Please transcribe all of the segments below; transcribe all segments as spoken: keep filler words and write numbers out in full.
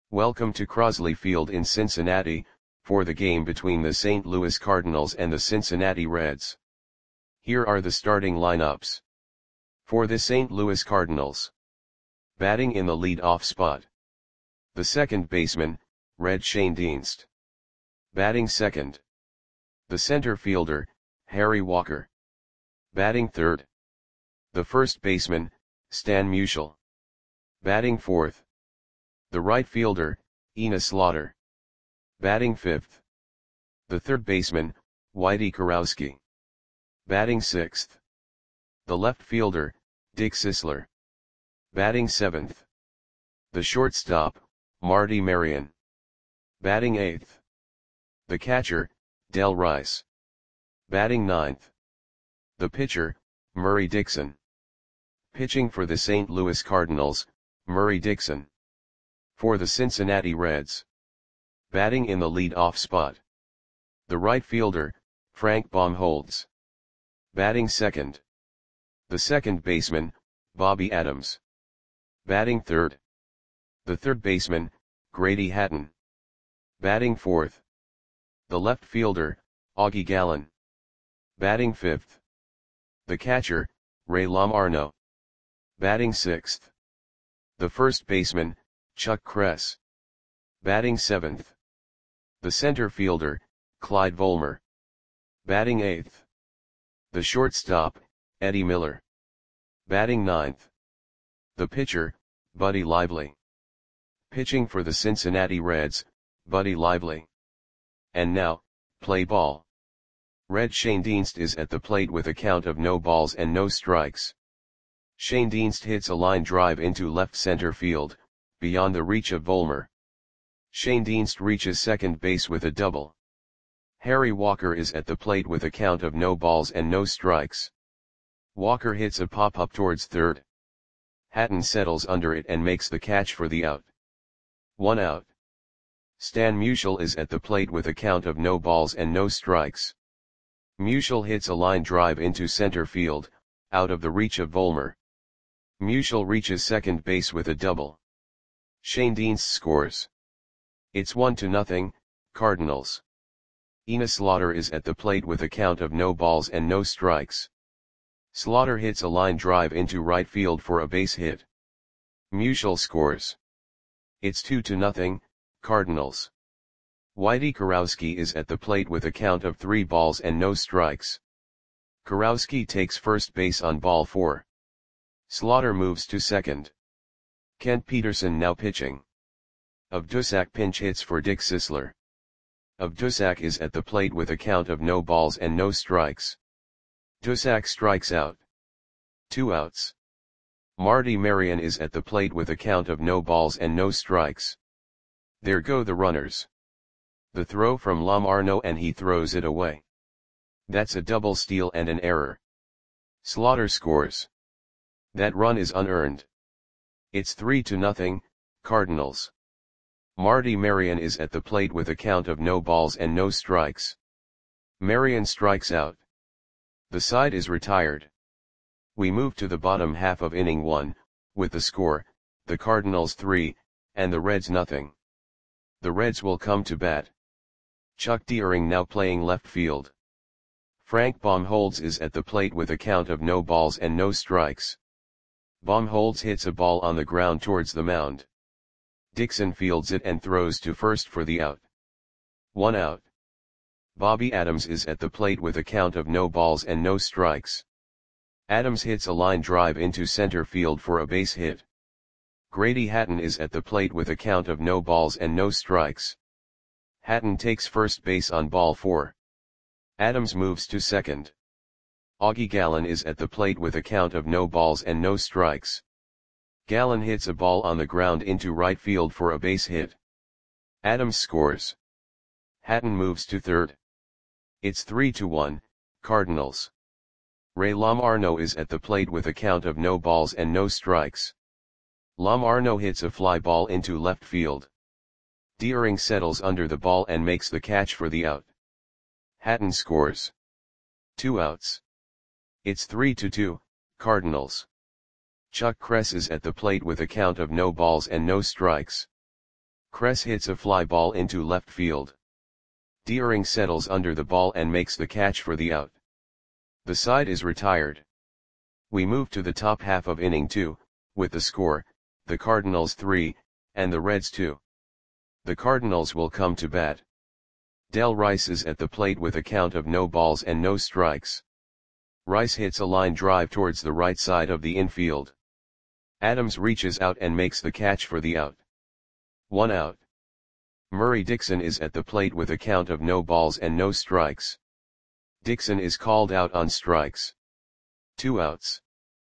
Welcome to Crosley Field in Cincinnati, for the game between the Saint Louis Cardinals and the Cincinnati Reds. Here are the starting lineups. For the Saint Louis Cardinals. Batting in the lead-off spot. The second baseman, Red Schoendienst. Batting second. The center fielder, Harry Walker. Batting third. The first baseman, Stan Musial. Batting fourth. The right fielder, Enos Slaughter. Batting fifth. The third baseman, Whitey Kurowski. Batting sixth. The left fielder, Dick Sisler. Batting seventh. The shortstop, Marty Marion. Batting eighth. The catcher, Del Rice. Batting ninth. The pitcher, Murray Dixon. Pitching for the Saint Louis Cardinals, Murray Dixon. For the Cincinnati Reds. Batting in the lead-off spot. The right fielder, Frank Baumholtz. Batting second. The second baseman, Bobby Adams. Batting third. The third baseman, Grady Hatton. Batting fourth. The left fielder, Augie Gallen. Batting fifth. The catcher, Ray Lamarno. Batting sixth. The first baseman, Chuck Kress. Batting seventh. The center fielder, Clyde Volmer. Batting eighth. The shortstop, Eddie Miller. Batting ninth. The pitcher, Buddy Lively. Pitching for the Cincinnati Reds, Buddy Lively. And now, play ball. Red Schoendienst is at the plate with a count of no balls and no strikes. Schoendienst hits a line drive into left center field, beyond the reach of Volmer. Schoendienst reaches second base with a double. Harry Walker is at the plate with a count of no balls and no strikes. Walker hits a pop-up towards third. Hatton settles under it and makes the catch for the out. One out. Stan Musial is at the plate with a count of no balls and no strikes. Musial hits a line drive into center field, out of the reach of Volmer. Musial reaches second base with a double. Schoendienst scores. It's one to nothing, Cardinals. Enos Slaughter is at the plate with a count of no balls and no strikes. Slaughter hits a line drive into right field for a base hit. Musial scores. It's two to nothing, Cardinals. Whitey Kurowski is at the plate with a count of three balls and no strikes. Kurowski takes first base on ball four. Slaughter moves to second. Kent Peterson now pitching. Obdusak pinch hits for Dick Sisler. Obdusak is at the plate with a count of no balls and no strikes. Dusak strikes out. Two outs. Marty Marion is at the plate with a count of no balls and no strikes. There go the runners. The throw from Lamarno and he throws it away. That's a double steal and an error. Slaughter scores. That run is unearned. It's three to nothing, Cardinals. Marty Marion is at the plate with a count of no balls and no strikes. Marion strikes out. The side is retired. We move to the bottom half of inning one, with the score, the Cardinals three, and the Reds nothing. The Reds will come to bat. Chuck Deering now playing left field. Frank Baumholtz is at the plate with a count of no balls and no strikes. Baumholtz hits a ball on the ground towards the mound. Dixon fields it and throws to first for the out. One out. Bobby Adams is at the plate with a count of no balls and no strikes. Adams hits a line drive into center field for a base hit. Grady Hatton is at the plate with a count of no balls and no strikes. Hatton takes first base on ball four. Adams moves to second. Augie Gallen is at the plate with a count of no balls and no strikes. Gallen hits a ball on the ground into right field for a base hit. Adams scores. Hatton moves to third. It's three to one, Cardinals. Ray Lamarno is at the plate with a count of no balls and no strikes. Lamarno hits a fly ball into left field. Deering settles under the ball and makes the catch for the out. Hatton scores. Two outs. It's three to two, Cardinals. Chuck Kress is at the plate with a count of no balls and no strikes. Kress hits a fly ball into left field. Deering settles under the ball and makes the catch for the out. The side is retired. We move to the top half of inning two, with the score, the Cardinals three, and the Reds two. The Cardinals will come to bat. Del Rice is at the plate with a count of no balls and no strikes. Rice hits a line drive towards the right side of the infield. Adams reaches out and makes the catch for the out. One out. Murray Dixon is at the plate with a count of no balls and no strikes. Dixon is called out on strikes. Two outs.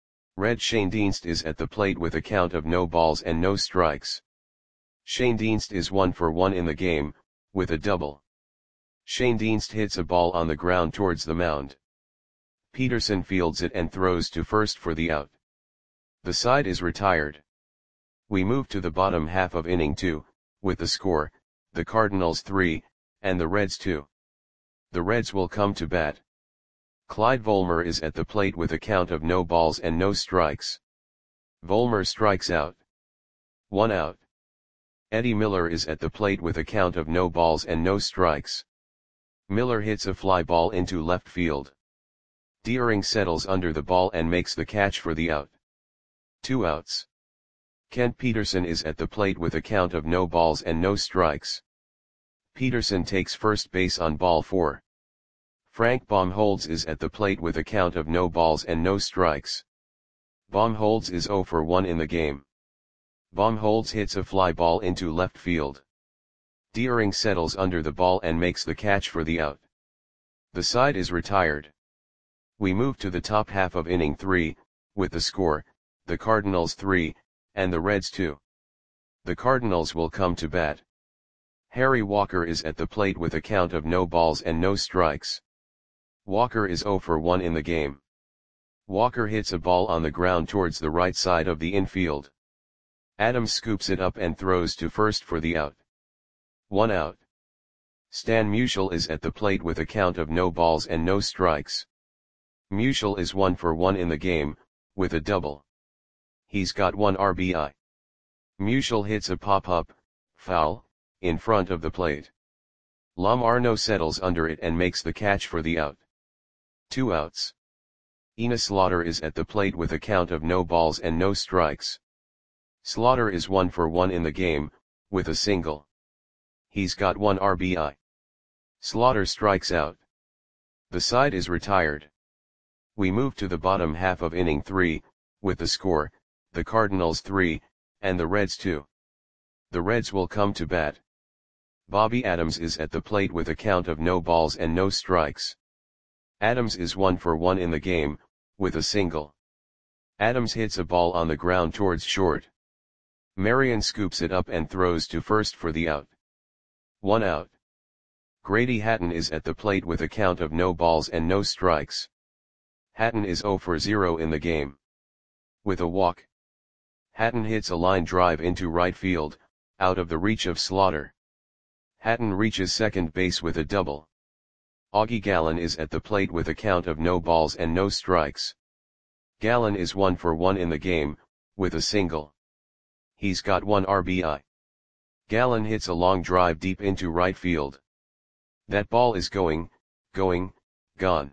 Red Schoendienst is at the plate with a count of no balls and no strikes. Schoendienst is one for one in the game, with a double. Schoendienst hits a ball on the ground towards the mound. Peterson fields it and throws to first for the out. The side is retired. We move to the bottom half of inning two, with the score, the Cardinals three, and the Reds two. The Reds will come to bat. Clyde Volmer is at the plate with a count of no balls and no strikes. Volmer strikes out. One out. Eddie Miller is at the plate with a count of no balls and no strikes. Miller hits a fly ball into left field. Deering settles under the ball and makes the catch for the out. Two outs. Kent Peterson is at the plate with a count of no balls and no strikes. Peterson takes first base on ball four. Frank Baumholtz is at the plate with a count of no balls and no strikes. Baumholtz is zero for one in the game. Baumholtz hits a fly ball into left field. Deering settles under the ball and makes the catch for the out. The side is retired. We move to the top half of inning three, with the score, the Cardinals three, and the Reds two. The Cardinals will come to bat. Harry Walker is at the plate with a count of no balls and no strikes. Walker is zero for one in the game. Walker hits a ball on the ground towards the right side of the infield. Adams scoops it up and throws to first for the out. One out. Stan Musial is at the plate with a count of no balls and no strikes. Musial is one for one in the game, with a double. He's got one R B I. Musial hits a pop-up, foul, in front of the plate. Lom Arno settles under it and makes the catch for the out. Two outs. Enos Slaughter is at the plate with a count of no balls and no strikes. Slaughter is one for one in the game, with a single. He's got one R B I. Slaughter strikes out. The side is retired. We move to the bottom half of inning three, with the score, the Cardinals three, and the Reds two. The Reds will come to bat. Bobby Adams is at the plate with a count of no balls and no strikes. Adams is one for one in the game, with a single. Adams hits a ball on the ground towards short. Marion scoops it up and throws to first for the out. One out. Grady Hatton is at the plate with a count of no balls and no strikes. Hatton is zero for zero in the game. With a walk. Hatton hits a line drive into right field, out of the reach of Slaughter. Hatton reaches second base with a double. Augie Gallen is at the plate with a count of no balls and no strikes. Gallen is one for one in the game, with a single. He's got one R B I. Gallen hits a long drive deep into right field. That ball is going, going, gone.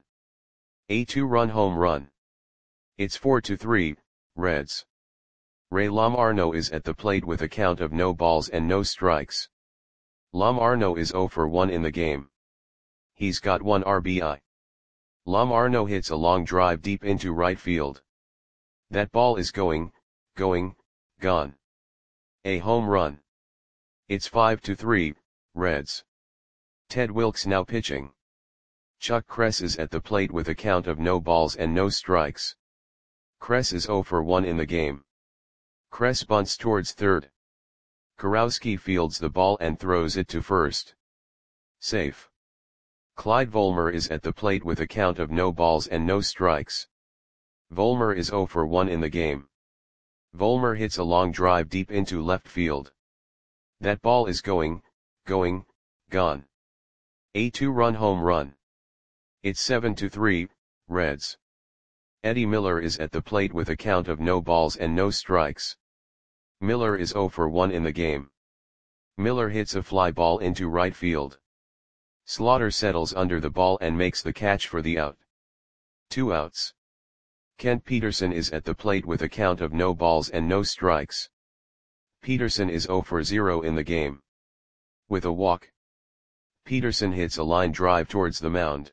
A two-run home run. It's four to three, Reds. Ray Lom Arno is at the plate with a count of no balls and no strikes. Lom Arno is zero for one in the game. He's got one R B I. Lom Arno hits a long drive deep into right field. That ball is going, going, gone. A home run. It's five to three, Reds. Ted Wilks now pitching. Chuck Kress is at the plate with a count of no balls and no strikes. Kress is zero for one in the game. Kress bunts towards third. Kurowski fields the ball and throws it to first. Safe. Clyde Volmer is at the plate with a count of no balls and no strikes. Volmer is zero for one in the game. Volmer hits a long drive deep into left field. That ball is going, going, gone. A two-run home run. It's seven to three, Reds. Eddie Miller is at the plate with a count of no balls and no strikes. Miller is zero for one in the game. Miller hits a fly ball into right field. Slaughter settles under the ball and makes the catch for the out. Two outs. Kent Peterson is at the plate with a count of no balls and no strikes. Peterson is zero for zero in the game. With a walk, Peterson hits a line drive towards the mound.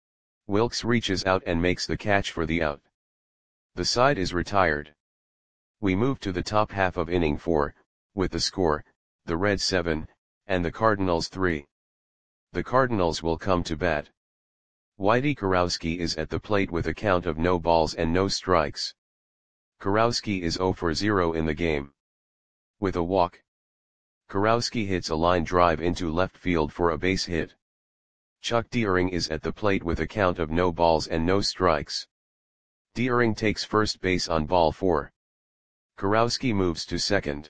Wilkes reaches out and makes the catch for the out. The side is retired. We move to the top half of inning four, with the score, the Reds seven, and the Cardinals three. The Cardinals will come to bat. Whitey Kurowski is at the plate with a count of no balls and no strikes. Kurowski is zero for zero in the game. With a walk, Kurowski hits a line drive into left field for a base hit. Chuck Deering is at the plate with a count of no balls and no strikes. Deering takes first base on ball four. Kurowski moves to second.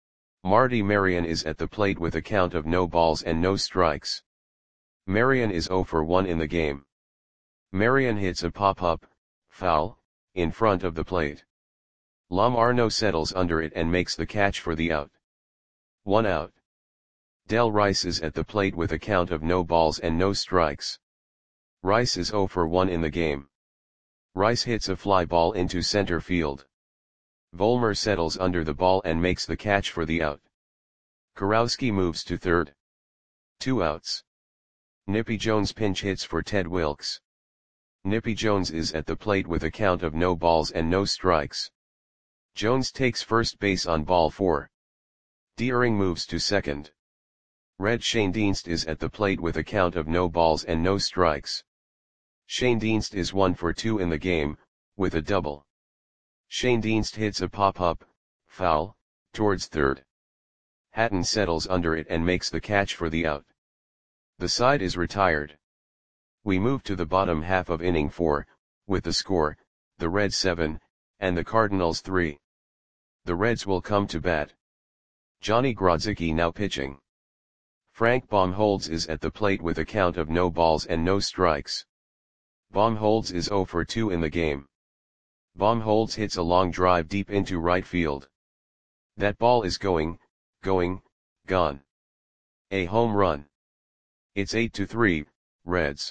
Marty Marion is at the plate with a count of no balls and no strikes. Marion is zero for one in the game. Marion hits a pop-up, foul, in front of the plate. Lom Arno settles under it and makes the catch for the out. One out. Del Rice is at the plate with a count of no balls and no strikes. Rice is zero for one in the game. Rice hits a fly ball into center field. Vollmer settles under the ball and makes the catch for the out. Kurowski moves to third. Two outs. Nippy Jones pinch hits for Ted Wilkes. Nippy Jones is at the plate with a count of no balls and no strikes. Jones takes first base on ball four. Deering moves to second. Red Schoendienst is at the plate with a count of no balls and no strikes. Schoendienst is one for two in the game, with a double. Schoendienst hits a pop-up, foul, towards third. Hatton settles under it and makes the catch for the out. The side is retired. We move to the bottom half of inning four, with the score, the Reds seven, and the Cardinals three. The Reds will come to bat. Johnny Grodzicki now pitching. Frank Baumholtz is at the plate with a count of no balls and no strikes. Baumholtz is zero for two in the game. Baumholtz hits a long drive deep into right field. That ball is going, going, gone. A home run. It's eight to three, Reds.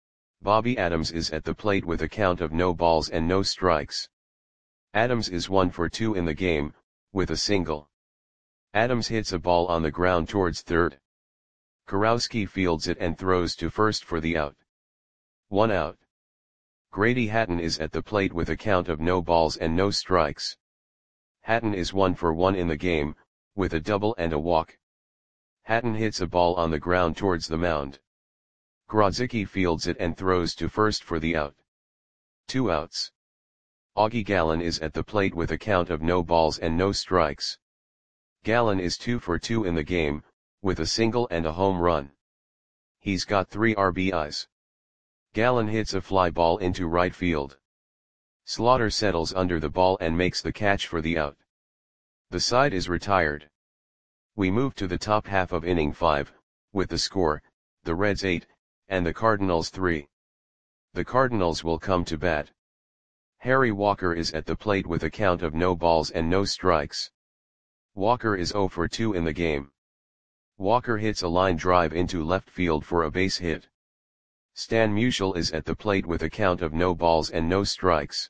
Bobby Adams is at the plate with a count of no balls and no strikes. Adams is one for two in the game, with a single. Adams hits a ball on the ground towards third. Kurowski fields it and throws to first for the out. One out. Grady Hatton is at the plate with a count of no balls and no strikes. Hatton is one for one in the game, with a double and a walk. Hatton hits a ball on the ground towards the mound. Grodzicki fields it and throws to first for the out. Two outs. Augie Gallen is at the plate with a count of no balls and no strikes. Gallen is two for two in the game, with a single and a home run. He's got three R B Is. Gallen hits a fly ball into right field. Slaughter settles under the ball and makes the catch for the out. The side is retired. We move to the top half of inning five, with the score, the Reds eight, and the Cardinals three. The Cardinals will come to bat. Harry Walker is at the plate with a count of no balls and no strikes. Walker is zero for two in the game. Walker hits a line drive into left field for a base hit. Stan Musial is at the plate with a count of no balls and no strikes.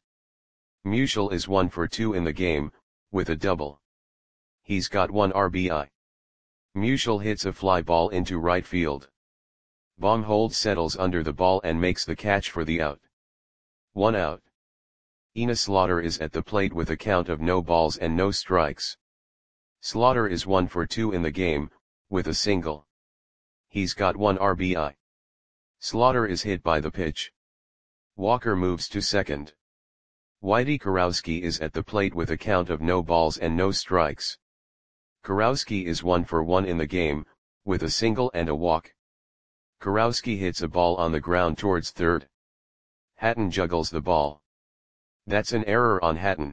Musial is one for two in the game, with a double. He's got one R B I. Musial hits a fly ball into right field. Baumholtz settles under the ball and makes the catch for the out. One out. Enos Slaughter is at the plate with a count of no balls and no strikes. Slaughter is one for two in the game, with a single. He's got one R B I. Slaughter is hit by the pitch. Walker moves to second. Whitey Kurowski is at the plate with a count of no balls and no strikes. Kurowski is one for one in the game, with a single and a walk. Kurowski hits a ball on the ground towards third. Hatton juggles the ball. That's an error on Hatton.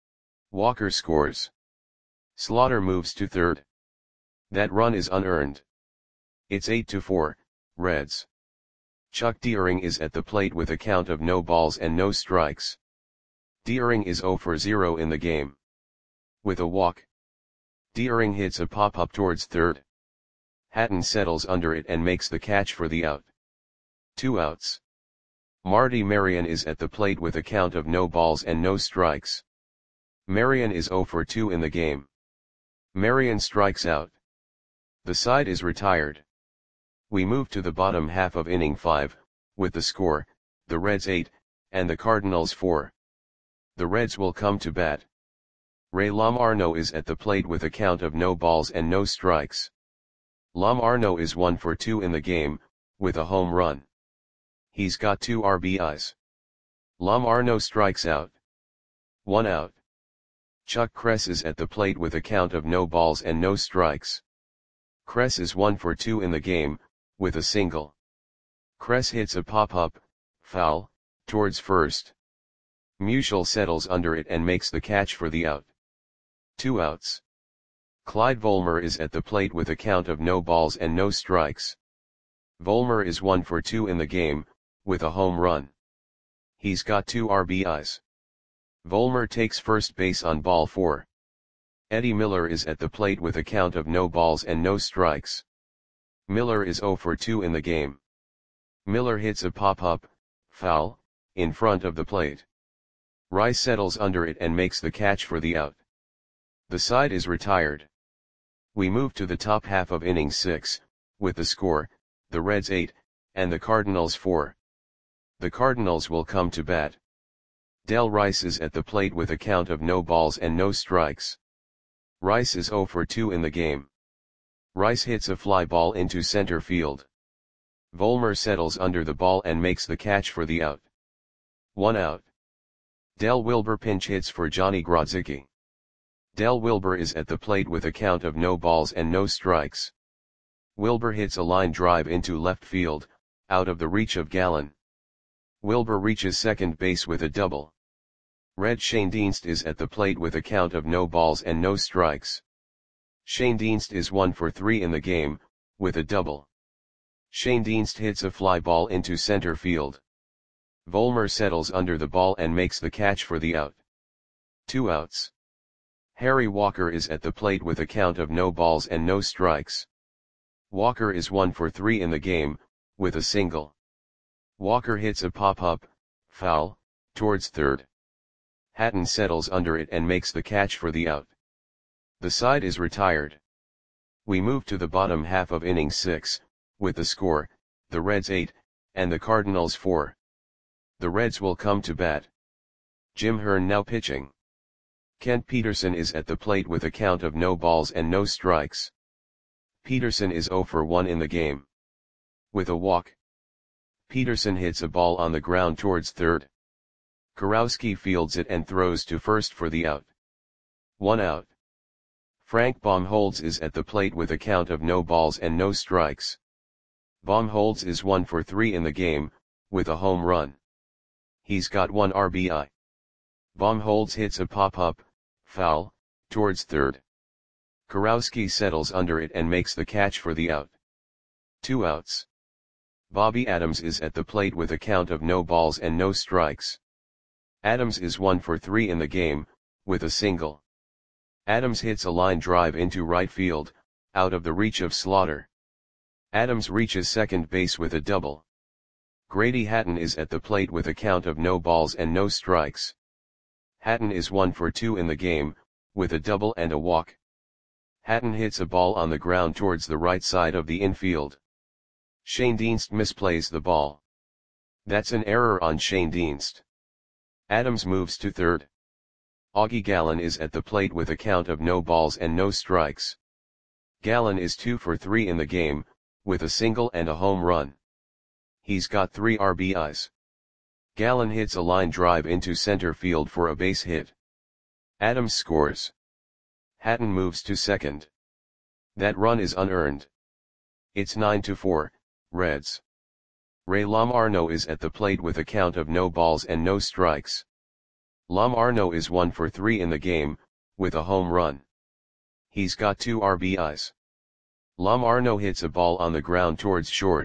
Walker scores. Slaughter moves to third. That run is unearned. It's eight to four, Reds. Chuck Deering is at the plate with a count of no balls and no strikes. Deering is zero for zero in the game. With a walk, Deering hits a pop-up towards third. Hatton settles under it and makes the catch for the out. Two outs. Marty Marion is at the plate with a count of no balls and no strikes. Marion is oh for two in the game. Marion strikes out. The side is retired. We move to the bottom half of inning five, with the score, the Reds eight, and the Cardinals four. The Reds will come to bat. Ray Lamarno is at the plate with a count of no balls and no strikes. Lamarno is one for two in the game, with a home run. He's got two R B Is. Lamarno strikes out. One out. Chuck Kress is at the plate with a count of no balls and no strikes. Kress is one for two in the game, with a single. Kress hits a pop-up, foul, towards first. Musial settles under it and makes the catch for the out. Two outs. Clyde Volmer is at the plate with a count of no balls and no strikes. Volmer is one for two in the game, with a home run. He's got two R B Is. Volmer takes first base on ball four. Eddie Miller is at the plate with a count of no balls and no strikes. Miller is oh for two in the game. Miller hits a pop-up, foul, in front of the plate. Rice settles under it and makes the catch for the out. The side is retired. We move to the top half of inning six, with the score, the Reds eight, and the Cardinals four. The Cardinals will come to bat. Del Rice is at the plate with a count of no balls and no strikes. Rice is oh for two in the game. Rice hits a fly ball into center field. Volmer settles under the ball and makes the catch for the out. One out. Del Wilber pinch hits for Johnny Grodzicki. Del Wilber is at the plate with a count of no balls and no strikes. Wilber hits a line drive into left field, out of the reach of Gallen. Wilber reaches second base with a double. Red Schoendienst is at the plate with a count of no balls and no strikes. Schoendienst is one for three in the game, with a double. Schoendienst hits a fly ball into center field. Volmer settles under the ball and makes the catch for the out. Two outs. Harry Walker is at the plate with a count of no balls and no strikes. Walker is one for three in the game, with a single. Walker hits a pop-up, foul, towards third. Hatton settles under it and makes the catch for the out. The side is retired. We move to the bottom half of inning six, with the score, the Reds eight, and the Cardinals four. The Reds will come to bat. Jim Hearn now pitching. Kent Peterson is at the plate with a count of no balls and no strikes. Peterson is oh for one in the game. With a walk. Peterson hits a ball on the ground towards third. Kurowski fields it and throws to first for the out. One out. Frank Baumholtz is at the plate with a count of no balls and no strikes. Baumholtz is one for three in the game, with a home run. He's got one R B I. Baumholtz hits a pop-up, foul, towards third. Kurowski settles under it and makes the catch for the out. Two outs. Bobby Adams is at the plate with a count of no balls and no strikes. Adams is one for three in the game, with a single. Adams hits a line drive into right field, out of the reach of Slaughter. Adams reaches second base with a double. Grady Hatton is at the plate with a count of no balls and no strikes. Hatton is one for two in the game, with a double and a walk. Hatton hits a ball on the ground towards the right side of the infield. Schoendienst misplays the ball. That's an error on Schoendienst. Adams moves to third. Augie Gallen is at the plate with a count of no balls and no strikes. Gallen is two for three in the game, with a single and a home run. He's got three R B Is. Gallen hits a line drive into center field for a base hit. Adams scores. Hatton moves to second. That run is unearned. It's nine to four, Reds. Ray Lamarno is at the plate with a count of no balls and no strikes. Lamarno is one for three in the game, with a home run. He's got two R B Is. Lamarno hits a ball on the ground towards short.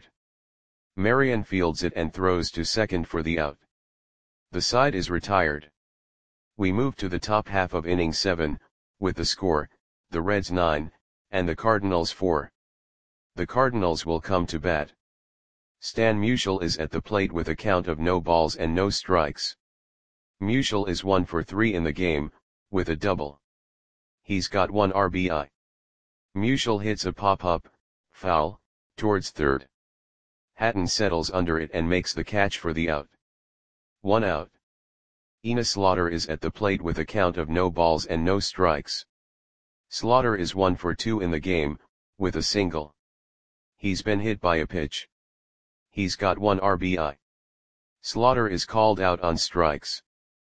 Marion fields it and throws to second for the out. The side is retired. We move to the top half of inning seven, with the score, the Reds nine, and the Cardinals four. The Cardinals will come to bat. Stan Musial is at the plate with a count of no balls and no strikes. Musial is one for three in the game, with a double. He's got one R B I. Musial hits a pop-up, foul, towards third. Hatton settles under it and makes the catch for the out. One out. Enos Slaughter is at the plate with a count of no balls and no strikes. Slaughter is one for two in the game, with a single. He's been hit by a pitch. He's got one R B I. Slaughter is called out on strikes.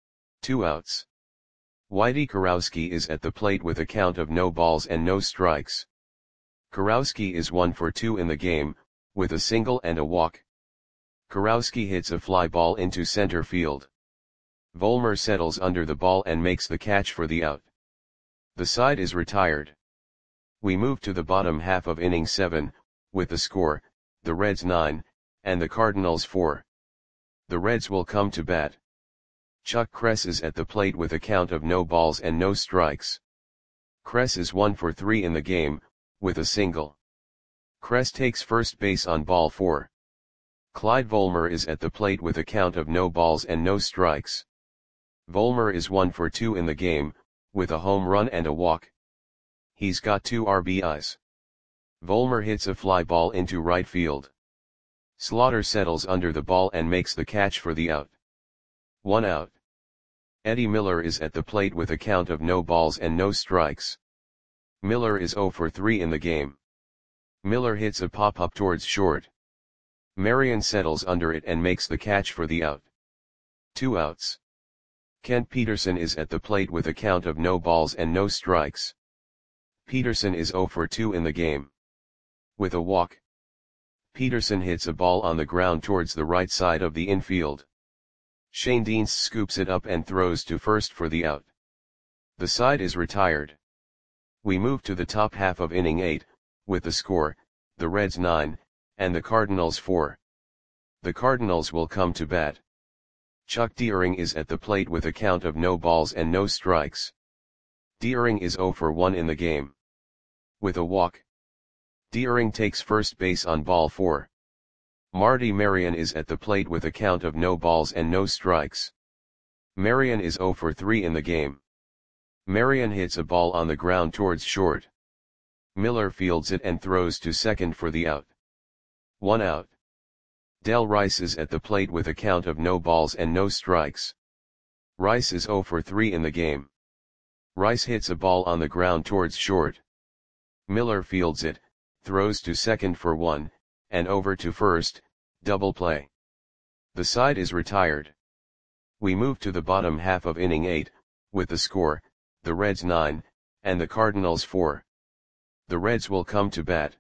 Two outs. Whitey Kurowski is at the plate with a count of no balls and no strikes. Kurowski is one for two in the game, with a single and a walk. Kurowski hits a fly ball into center field. Volmer settles under the ball and makes the catch for the out. The side is retired. We move to the bottom half of inning seven, with the score, the Reds nine, and the Cardinals four. The Reds will come to bat. Chuck Kress is at the plate with a count of no balls and no strikes. Kress is one for three in the game, with a single. Kress takes first base on ball four. Clyde Volmer is at the plate with a count of no balls and no strikes. Volmer is one for two in the game, with a home run and a walk. He's got two R B Is. Volmer hits a fly ball into right field. Slaughter settles under the ball and makes the catch for the out. One out. Eddie Miller is at the plate with a count of no balls and no strikes. Miller is zero for three in the game. Miller hits a pop-up towards short. Marion settles under it and makes the catch for the out. Two outs. Kent Peterson is at the plate with a count of no balls and no strikes. Peterson is zero for two in the game. With a walk. Peterson hits a ball on the ground towards the right side of the infield. Shane Deans scoops it up and throws to first for the out. The side is retired. We move to the top half of inning eight, with the score, the Reds nine, and the Cardinals four. The Cardinals will come to bat. Chuck Deering is at the plate with a count of no balls and no strikes. Deering is zero for one in the game. With a walk. Deering takes first base on ball four. Marty Marion is at the plate with a count of no balls and no strikes. Marion is zero for three in the game. Marion hits a ball on the ground towards short. Miller fields it and throws to second for the out. One out. Del Rice is at the plate with a count of no balls and no strikes. Rice is zero for three in the game. Rice hits a ball on the ground towards short. Miller fields it, throws to second for one, and over to first, double play. The side is retired. We move to the bottom half of inning eight, with the score, the Reds nine, and the Cardinals four. The Reds will come to bat.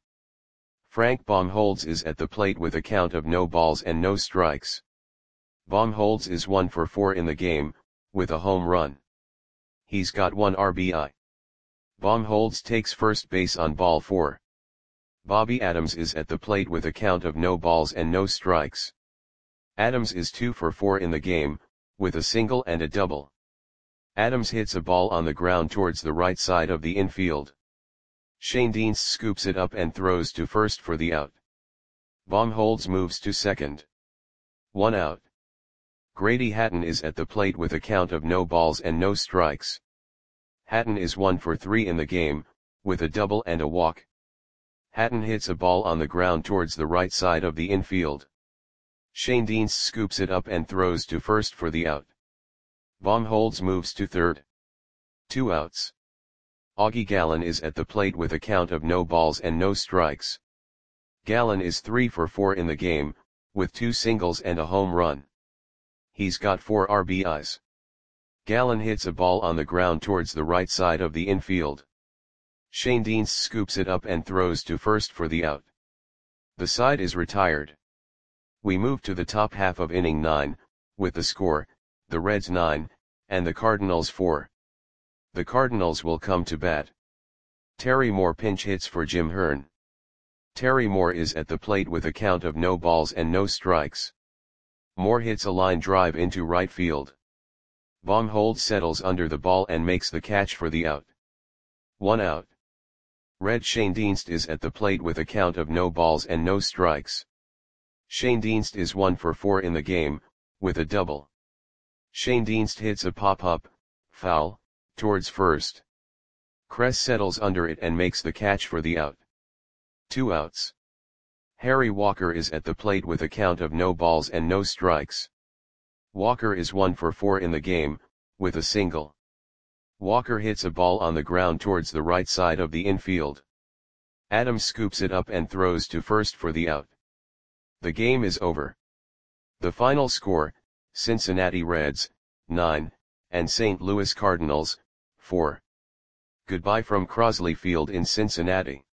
Frank Baumholtz is at the plate with a count of no balls and no strikes. Baumholtz is one for four in the game, with a home run. He's got one R B I. Baumholtz takes first base on ball four. Bobby Adams is at the plate with a count of no balls and no strikes. Adams is two for four in the game, with a single and a double. Adams hits a ball on the ground towards the right side of the infield. Shane Deans scoops it up and throws to first for the out. Baumholtz moves to second. One out. Grady Hatton is at the plate with a count of no balls and no strikes. Hatton is one for three in the game, with a double and a walk. Hatton hits a ball on the ground towards the right side of the infield. Shane Deans scoops it up and throws to first for the out. Baumholtz moves to third. Two outs. Augie Gallen is at the plate with a count of no balls and no strikes. Gallen is three for four in the game, with two singles and a home run. He's got four R B Is. Gallen hits a ball on the ground towards the right side of the infield. Shane Deans scoops it up and throws to first for the out. The side is retired. We move to the top half of inning nine, with the score, the Reds nine, and the Cardinals four. The Cardinals will come to bat. Terry Moore pinch hits for Jim Hearn. Terry Moore is at the plate with a count of no balls and no strikes. Moore hits a line drive into right field. Baumholtz settles under the ball and makes the catch for the out. One out. Red Schoendienst is at the plate with a count of no balls and no strikes. Schoendienst is one for four in the game, with a double. Schoendienst hits a pop-up, foul, towards first. Kress settles under it and makes the catch for the out. Two outs. Harry Walker is at the plate with a count of no balls and no strikes. Walker is one for four in the game, with a single. Walker hits a ball on the ground towards the right side of the infield. Adams scoops it up and throws to first for the out. The game is over. The final score, Cincinnati Reds, nine, and Saint Louis Cardinals, four. Goodbye from Crosley Field in Cincinnati.